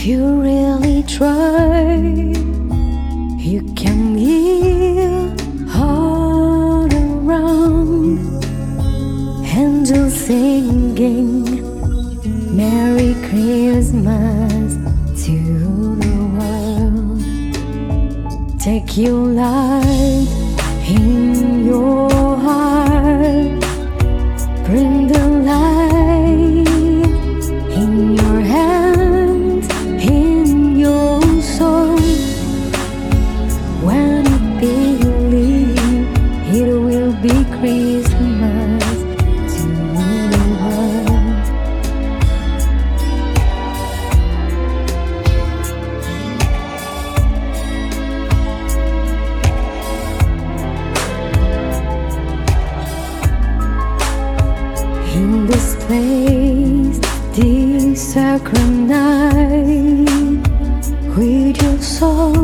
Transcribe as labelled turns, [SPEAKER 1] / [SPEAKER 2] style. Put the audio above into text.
[SPEAKER 1] If you really try, you can hear all around angels singing Merry Christmas to the world. Take your light in your heart, bring the light in your hands, in your soul. When you believe, it will be Christmas to the world. In this place, this sacred night, with your soul